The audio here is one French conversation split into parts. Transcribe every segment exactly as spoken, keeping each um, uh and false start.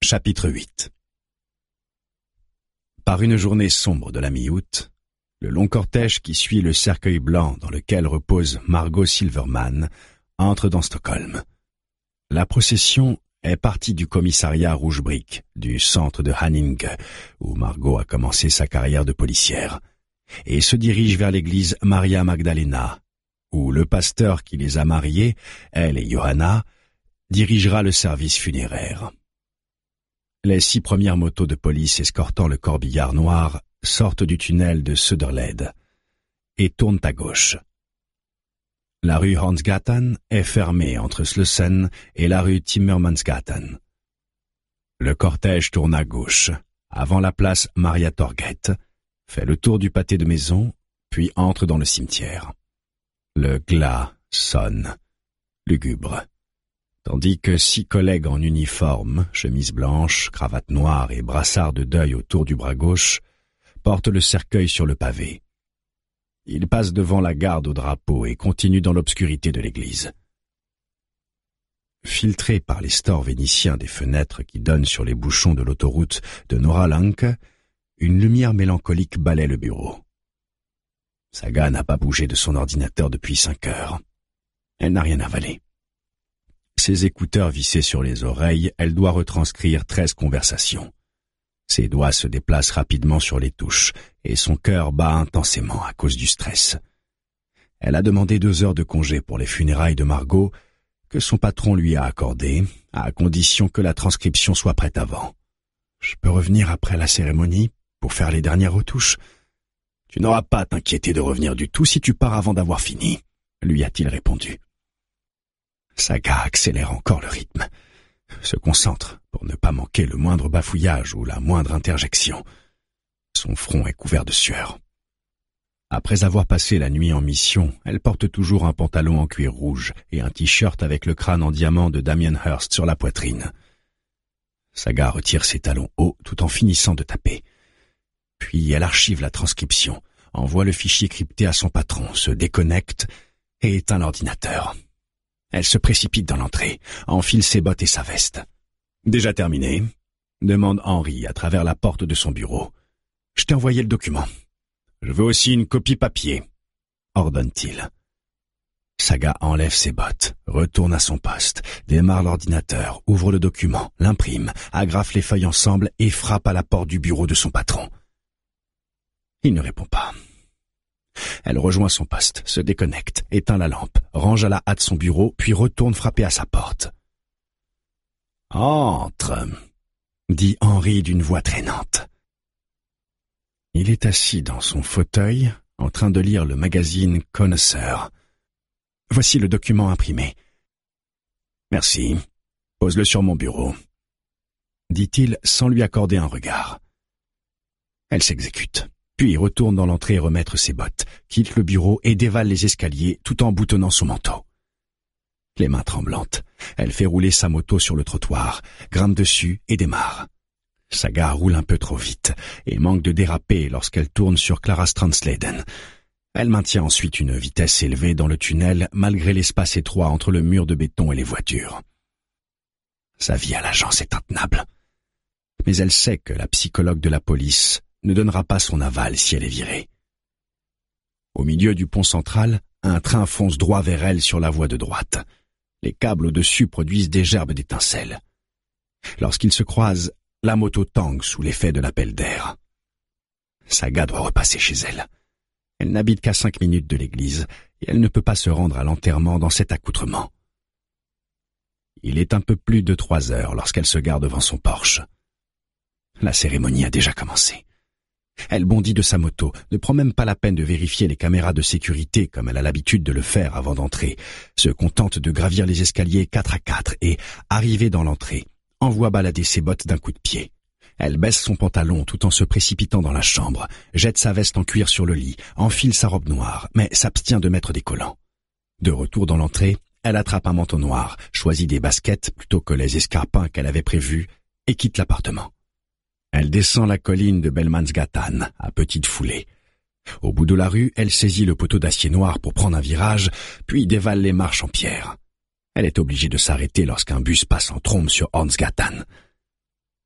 Chapitre huit. Par une journée sombre de la mi-août, le long cortège qui suit le cercueil blanc dans lequel repose Margot Silverman entre dans Stockholm. La procession est partie du commissariat Rouge Brique, du centre de Haninge, où Margot a commencé sa carrière de policière, et se dirige vers l'église Maria Magdalena, où le pasteur qui les a mariés, elle et Johanna, dirigera le service funéraire. Les six premières motos de police escortant le corbillard noir sortent du tunnel de Söderled et tournent à gauche. La rue Hornsgatan est fermée entre Slussen et la rue Timmermansgatan. Le cortège tourne à gauche, avant la place Maria Torget, fait le tour du pâté de maisons, puis entre dans le cimetière. Le glas sonne, lugubre, tandis que six collègues en uniforme, chemise blanche, cravate noire et brassard de deuil autour du bras gauche, portent le cercueil sur le pavé. Ils passent devant la garde au drapeau et continuent dans l'obscurité de l'église. Filtrés par les stores vénitiens des fenêtres qui donnent sur les bouchons de l'autoroute de Norralanke, une lumière mélancolique balaie le bureau. Saga n'a pas bougé de son ordinateur depuis cinq heures. Elle n'a rien avalé. Ses écouteurs vissés sur les oreilles, elle doit retranscrire treize conversations. Ses doigts se déplacent rapidement sur les touches et son cœur bat intensément à cause du stress. Elle a demandé deux heures de congé pour les funérailles de Margot, que son patron lui a accordé, à condition que la transcription soit prête avant. « Je peux revenir après la cérémonie pour faire les dernières retouches ? » « Tu n'auras pas à t'inquiéter de revenir du tout si tu pars avant d'avoir fini, » lui a-t-il répondu. Saga accélère encore le rythme, se concentre pour ne pas manquer le moindre bafouillage ou la moindre interjection. Son front est couvert de sueur. Après avoir passé la nuit en mission, elle porte toujours un pantalon en cuir rouge et un t-shirt avec le crâne en diamant de Damien Hirst sur la poitrine. Saga retire ses talons hauts tout en finissant de taper. Puis elle archive la transcription, envoie le fichier crypté à son patron, se déconnecte et éteint l'ordinateur. Elle se précipite dans l'entrée, enfile ses bottes et sa veste. « Déjà terminé ?» demande Henri à travers la porte de son bureau. « Je t'ai envoyé le document. Je veux aussi une copie papier, » ordonne-t-il. Saga enlève ses bottes, retourne à son poste, démarre l'ordinateur, ouvre le document, l'imprime, agrafe les feuilles ensemble et frappe à la porte du bureau de son patron. Il ne répond pas. Elle rejoint son poste, se déconnecte, éteint la lampe, range à la hâte son bureau, puis retourne frapper à sa porte. « Entre !» dit Henri d'une voix traînante. Il est assis dans son fauteuil, en train de lire le magazine Connoisseur. « Voici le document imprimé. »« Merci. Pose-le sur mon bureau. » dit-il sans lui accorder un regard. Elle s'exécute. Puis retourne dans l'entrée remettre ses bottes, quitte le bureau et dévale les escaliers tout en boutonnant son manteau. Les mains tremblantes, elle fait rouler sa moto sur le trottoir, grimpe dessus et démarre. Saga roule un peu trop vite et manque de déraper lorsqu'elle tourne sur Klarastrandsleden. Elle maintient ensuite une vitesse élevée dans le tunnel malgré l'espace étroit entre le mur de béton et les voitures. Sa vie à l'agence est intenable. Mais elle sait que la psychologue de la police ne donnera pas son aval si elle est virée. Au milieu du pont central, un train fonce droit vers elle sur la voie de droite. Les câbles au-dessus produisent des gerbes d'étincelles. Lorsqu'ils se croisent, la moto tangue sous l'effet de l'appel d'air. Saga doit repasser chez elle. Elle n'habite qu'à cinq minutes de l'église et elle ne peut pas se rendre à l'enterrement dans cet accoutrement. Il est un peu plus de trois heures lorsqu'elle se gare devant son Porsche. La cérémonie a déjà commencé. Elle bondit de sa moto, ne prend même pas la peine de vérifier les caméras de sécurité comme elle a l'habitude de le faire avant d'entrer, se contente de gravir les escaliers quatre à quatre et, arrivée dans l'entrée, envoie balader ses bottes d'un coup de pied. Elle baisse son pantalon tout en se précipitant dans la chambre, jette sa veste en cuir sur le lit, enfile sa robe noire, mais s'abstient de mettre des collants. De retour dans l'entrée, elle attrape un manteau noir, choisit des baskets plutôt que les escarpins qu'elle avait prévus et quitte l'appartement. Elle descend la colline de Bellmansgatan, à petite foulée. Au bout de la rue, elle saisit le poteau d'acier noir pour prendre un virage, puis dévale les marches en pierre. Elle est obligée de s'arrêter lorsqu'un bus passe en trombe sur Hornsgatan.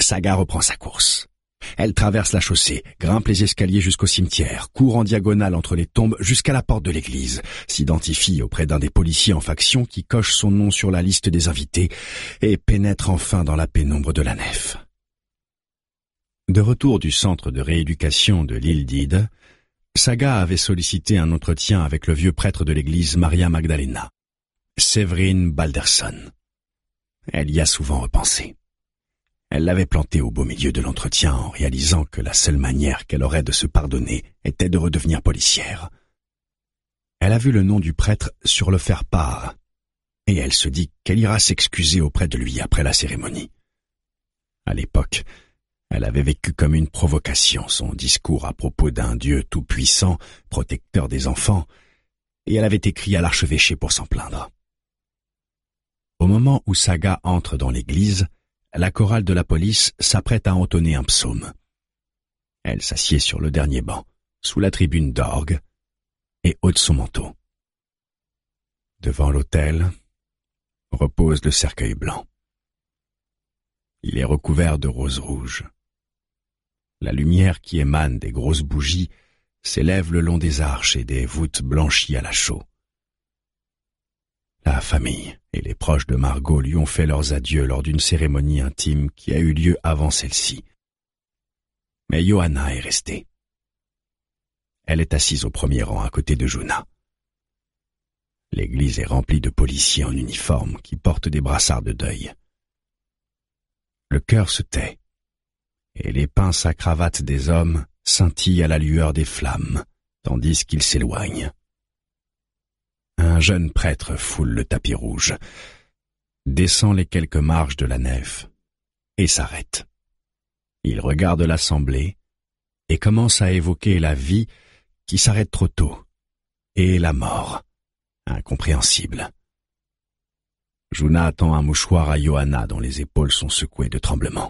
Saga reprend sa course. Elle traverse la chaussée, grimpe les escaliers jusqu'au cimetière, court en diagonale entre les tombes jusqu'à la porte de l'église, s'identifie auprès d'un des policiers en faction qui coche son nom sur la liste des invités et pénètre enfin dans la pénombre de la nef. De retour du centre de rééducation de l'île d'Ide, Saga avait sollicité un entretien avec le vieux prêtre de l'église Maria Magdalena, Séverine Balderson. Elle y a souvent repensé. Elle l'avait planté au beau milieu de l'entretien en réalisant que la seule manière qu'elle aurait de se pardonner était de redevenir policière. Elle a vu le nom du prêtre sur le faire-part, et elle se dit qu'elle ira s'excuser auprès de lui après la cérémonie. À l'époque, elle avait vécu comme une provocation son discours à propos d'un Dieu tout-puissant, protecteur des enfants, et elle avait écrit à l'archevêché pour s'en plaindre. Au moment où Saga entre dans l'église, la chorale de la police s'apprête à entonner un psaume. Elle s'assied sur le dernier banc, sous la tribune d'orgue, et ôte son manteau. Devant l'autel repose le cercueil blanc. Il est recouvert de roses rouges. La lumière qui émane des grosses bougies s'élève le long des arches et des voûtes blanchies à la chaux. La famille et les proches de Margot lui ont fait leurs adieux lors d'une cérémonie intime qui a eu lieu avant celle-ci. Mais Johanna est restée. Elle est assise au premier rang à côté de Juna. L'église est remplie de policiers en uniforme qui portent des brassards de deuil. Le chœur se tait, et les pinces à cravate des hommes scintillent à la lueur des flammes, tandis qu'ils s'éloignent. Un jeune prêtre foule le tapis rouge, descend les quelques marches de la nef et s'arrête. Il regarde l'assemblée et commence à évoquer la vie qui s'arrête trop tôt et la mort, incompréhensible. Juna tend un mouchoir à Johanna dont les épaules sont secouées de tremblements.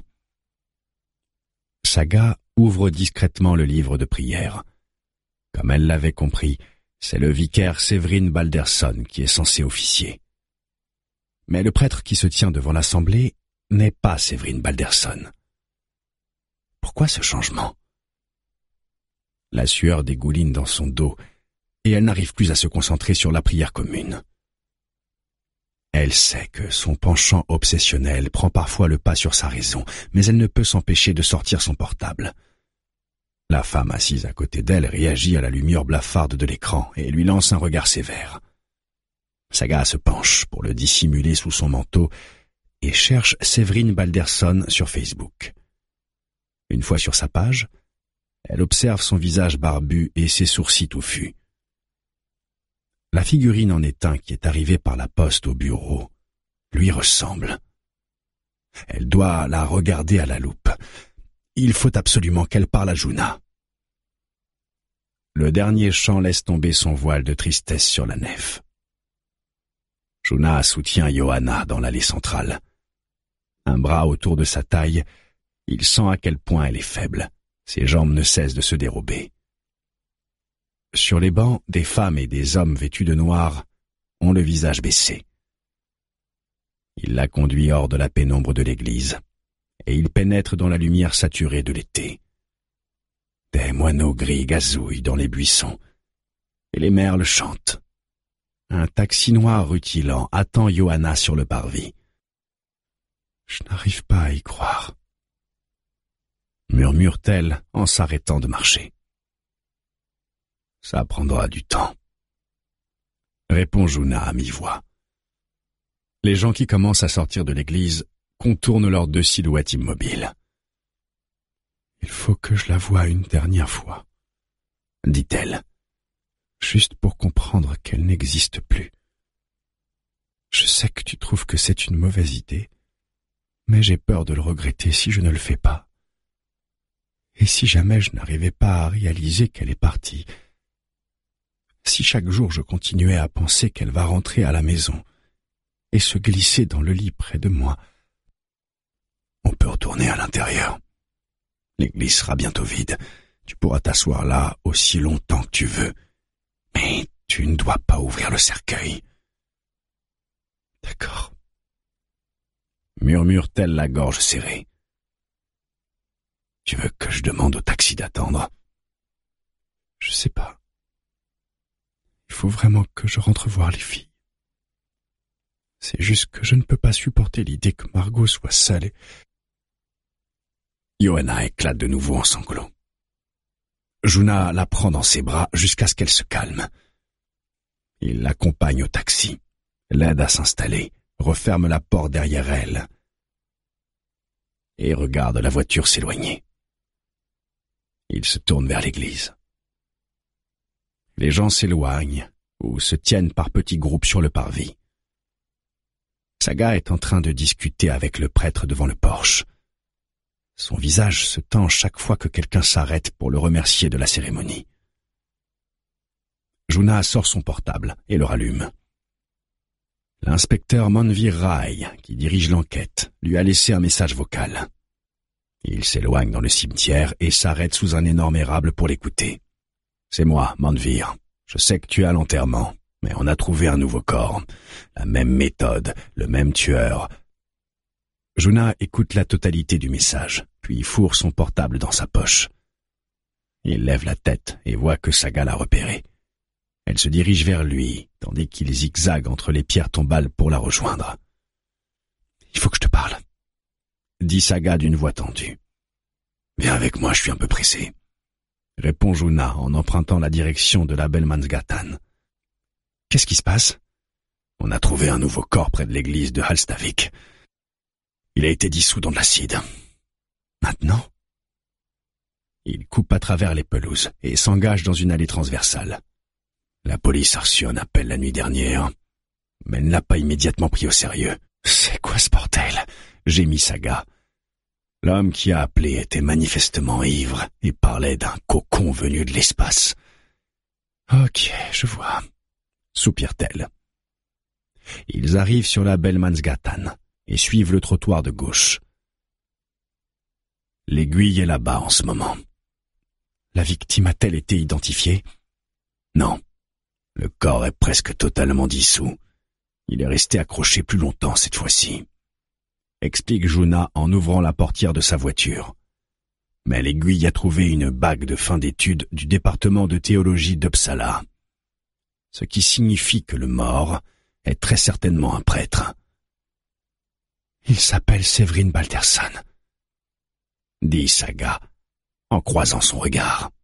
Saga ouvre discrètement le livre de prière. Comme elle l'avait compris, c'est le vicaire Séverine Balderson qui est censé officier. Mais le prêtre qui se tient devant l'assemblée n'est pas Séverine Balderson. Pourquoi ce changement? La sueur dégouline dans son dos et elle n'arrive plus à se concentrer sur la prière commune. Elle sait que son penchant obsessionnel prend parfois le pas sur sa raison, mais elle ne peut s'empêcher de sortir son portable. La femme assise à côté d'elle réagit à la lumière blafarde de l'écran et lui lance un regard sévère. Saga se penche pour le dissimuler sous son manteau et cherche Séverine Balderson sur Facebook. Une fois sur sa page, elle observe son visage barbu et ses sourcils touffus. La figurine en étain qui est arrivée par la poste au bureau lui ressemble. Elle doit la regarder à la loupe. Il faut absolument qu'elle parle à Juna. Le dernier chant laisse tomber son voile de tristesse sur la nef. Juna soutient Johanna dans l'allée centrale. Un bras autour de sa taille, il sent à quel point elle est faible. Ses jambes ne cessent de se dérober. Sur les bancs, des femmes et des hommes vêtus de noir ont le visage baissé. Il la conduit hors de la pénombre de l'église, et il pénètre dans la lumière saturée de l'été. Des moineaux gris gazouillent dans les buissons, et les merles chantent. Un taxi noir rutilant attend Johanna sur le parvis. « Je n'arrive pas à y croire », murmure-t-elle en s'arrêtant de marcher. « Ça prendra du temps », répond Juna à mi-voix. Les gens qui commencent à sortir de l'église contournent leurs deux silhouettes immobiles. « Il faut que je la voie une dernière fois », dit-elle, juste pour comprendre qu'elle n'existe plus. Je sais que tu trouves que c'est une mauvaise idée, mais j'ai peur de le regretter si je ne le fais pas. Et si jamais je n'arrivais pas à réaliser qu'elle est partie, si chaque jour je continuais à penser qu'elle va rentrer à la maison et se glisser dans le lit près de moi, on peut retourner à l'intérieur. L'église sera bientôt vide. Tu pourras t'asseoir là aussi longtemps que tu veux. Mais tu ne dois pas ouvrir le cercueil. D'accord, murmure-t-elle la gorge serrée. Tu veux que je demande au taxi d'attendre? Je sais pas. Il faut vraiment que je rentre voir les filles. C'est juste que je ne peux pas supporter l'idée que Margot soit seule et... Johanna éclate de nouveau en sanglots. Juna la prend dans ses bras jusqu'à ce qu'elle se calme. Il l'accompagne au taxi, l'aide à s'installer, referme la porte derrière elle et regarde la voiture s'éloigner. Il se tourne vers l'église. Les gens s'éloignent ou se tiennent par petits groupes sur le parvis. Saga est en train de discuter avec le prêtre devant le porche. Son visage se tend chaque fois que quelqu'un s'arrête pour le remercier de la cérémonie. Juna sort son portable et le rallume. L'inspecteur Manvir Rai, qui dirige l'enquête, lui a laissé un message vocal. Il s'éloigne dans le cimetière et s'arrête sous un énorme érable pour l'écouter. « C'est moi, Manvir. Je sais que tu es à l'enterrement, mais on a trouvé un nouveau corps. La même méthode, le même tueur. » Juna écoute la totalité du message, puis fourre son portable dans sa poche. Il lève la tête et voit que Saga l'a repéré. Elle se dirige vers lui, tandis qu'il zigzague entre les pierres tombales pour la rejoindre. « Il faut que je te parle, » dit Saga d'une voix tendue. « Viens avec moi, je suis un peu pressé, » répond Juna en empruntant la direction de la Bellmansgatan. « Qu'est-ce qui se passe ?»« On a trouvé un nouveau corps près de l'église de Halstavik. Il a été dissous dans de l'acide. Maintenant ?» Il coupe à travers les pelouses et s'engage dans une allée transversale. La police a reçu un appel la nuit dernière, mais elle ne l'a pas immédiatement pris au sérieux. « C'est quoi ce bordel ?» gémit Saga. L'homme qui a appelé était manifestement ivre et parlait d'un cocon venu de l'espace. « Ok, je vois, » soupire-t-elle. Ils arrivent sur la Bellmansgatan et suivent le trottoir de gauche. L'aiguille est là-bas en ce moment. La victime a-t-elle été identifiée? Non. Le corps est presque totalement dissous. Il est resté accroché plus longtemps cette fois-ci, explique Juna en ouvrant la portière de sa voiture. Mais l'aiguille a trouvé une bague de fin d'études du département de théologie d'Uppsala, ce qui signifie que le mort est très certainement un prêtre. Il s'appelle Séverine Balterson, dit Saga en croisant son regard.